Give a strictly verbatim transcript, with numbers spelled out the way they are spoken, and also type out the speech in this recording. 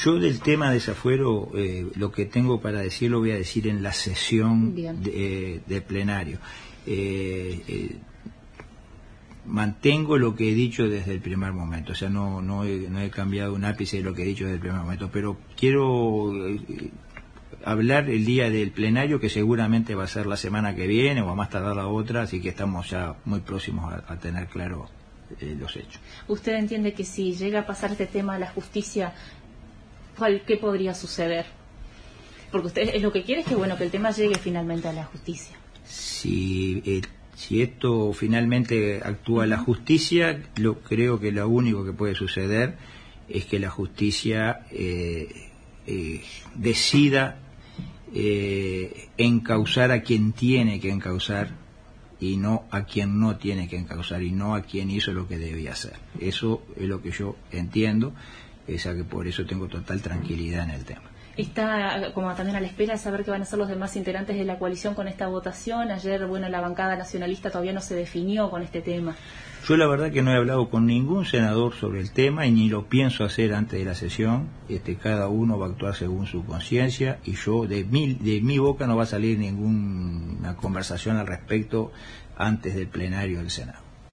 Yo del tema de desafuero, eh, lo que tengo para decir lo voy a decir en la sesión de, eh, de plenario. Eh, eh, mantengo lo que he dicho desde el primer momento, o sea, no, no, he, no he cambiado un ápice de lo que he dicho desde el primer momento, pero quiero eh, hablar el día del plenario, que seguramente va a ser la semana que viene o a más tardar la otra, así que estamos ya muy próximos a, a tener claro eh, los hechos. ¿Usted entiende que si llega a pasar este tema a la justicia, ¿cuál, qué podría suceder? Porque usted es lo que quiere, es que bueno que el tema llegue finalmente a la justicia. Si eh, si esto finalmente actúa la justicia, lo creo que lo único que puede suceder es que la justicia eh, eh, decida eh, encausar a quien tiene que encausar y no a quien no tiene que encausar, y no a quien hizo lo que debía hacer. Eso es lo que yo entiendo, es a que por eso tengo total tranquilidad en el tema. Está como también a la espera de saber qué van a ser los demás integrantes de la coalición con esta votación. Ayer, bueno, la bancada nacionalista todavía no se definió con este tema. Yo la verdad que no he hablado con ningún senador sobre el tema y ni lo pienso hacer antes de la sesión. Este, cada uno va a actuar según su conciencia, y yo de mi, de mi boca no va a salir ninguna conversación al respecto antes del plenario del Senado.